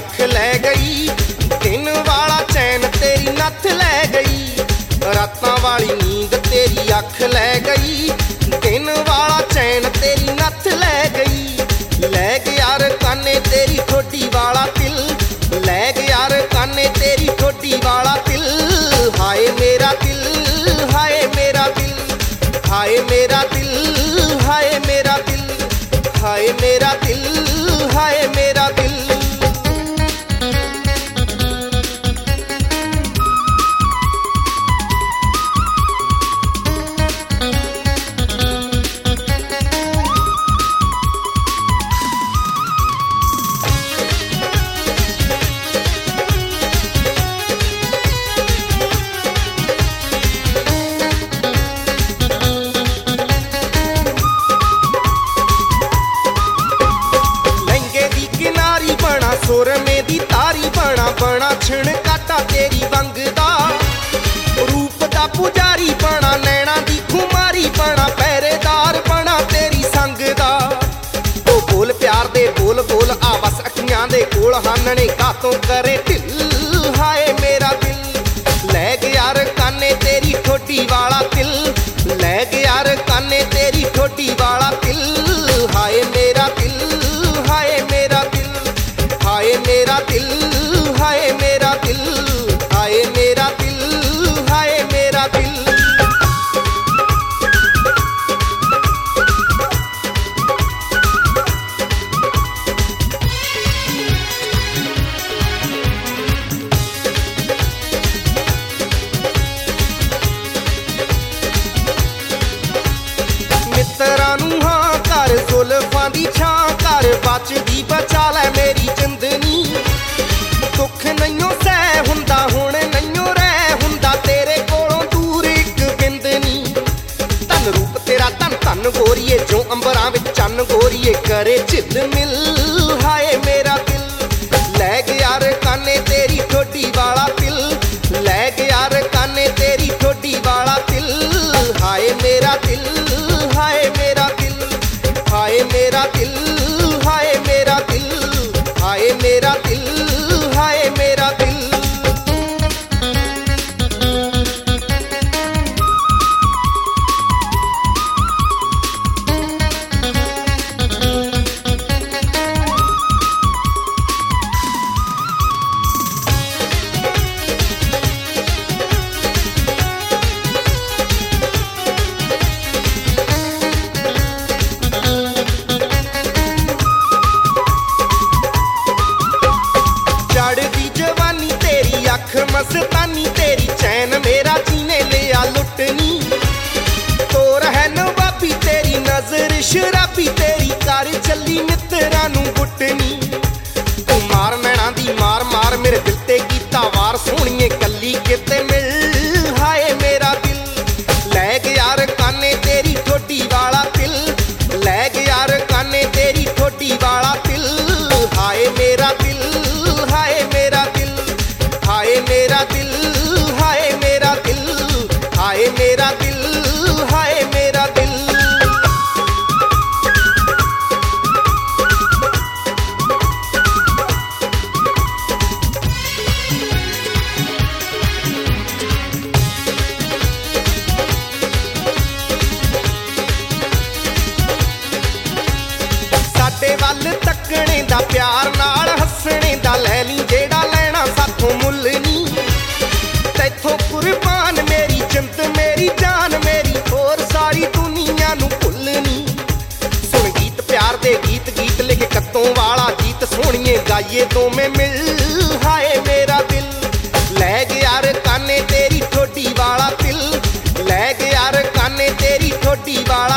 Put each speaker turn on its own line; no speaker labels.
अख लै गई, दिन वाला चैन तेरी नथ लै गई। रातां वाली नींद तेरी अख लै गई, दिन वाला चैन तेरी नथ लै गई। लै गया काने तेरी ठोडी वाला तिल, लै गया काने तेरी ठोडी वाला तिल। हाय मेरा दिल, हाय मेरा दिल, हाय मेरा दिल, हाय मेरा दिल, हाय मेरा दिल, हाय मेरा दिल। सुरमे दी तारी बना बना छिण काटा तेरी वंग दा, रूप दा पुजारी बना नैना दी खुमारी बना पहरेदार बना तेरी संग दा। ओ बोल प्यार दे बोल बोल आ बस अखियां दे कोल हानने कातों करे ढिल। हाय मेरा दिल लै गया काने तेरी ठोडी वाला तिल, लै गया काने तेरी ठोडी वाला तिल। हाय मेरा दिल, हाय मेरा दिल, हाय मेरा दिल, हाय मेरा दिल, हाय मेरा दिल, हाय मेरा दिल। मित्तरां नूं हां कर, जुल्फां दी छां कर, बचदी बचा लै मेरी जिंदनी। दुख नहियों सह हुंदा हुण नहियों रह हुंदा, तेरे कोलों दूर इक बिंद नी। धन रूप तेरा धन धन गोरीए, जो अंबरां विच चन्न गोरीए करे झिलमिल। हाय मेरा दिल लै गया काने तेरी ठोडी वाला तिल, लै गया काने तेरी ठोडी वाला तिल। हाय मेरा दिल, हाय मेरा दिल, हाय मेरा दिल, हाय मेरा दिल, हाय मेरा दिल, हाय मेरा दिल। मस्तानी तेरी चैन मेरा जीने लिया लुटनी, तोर है नवाबी तेरी नजर शराबी तेरी कर चली मित्तरां नूं गुटनी। तू मार नैना दी मार मार मेरे दिल ते कीता वार, सोहणीए कली किते मिल। हाय मेरा दिल लै गया काने तेरी ठोडी वाला तिल, लै गया काने तेरी ठोडी वाला तिल। हाय मेरा दिल, हाय मेरा दिल, हाय मेरा दिल, हाय मेरा दिल, हाय मेरा दिल, हाय मेरा दिल। साडे वल तकने दा प्यार नाल हसने दा लै ली जेड़ा लैना साथों मुल नी। तैथों कुर्बान मेरी जिंद मेरी जान मेरी, होर सारी दुनिया नूं भुल नी। सुन गीत प्यार दे गीत गीत लिख कत्तों वाला गीत, सोहणीए गाइए तो मैं मिल। हाय मेरा दिल लै गया काने तेरी ठोडी वाला तिल, लै गया काने तेरी ठोडी वाला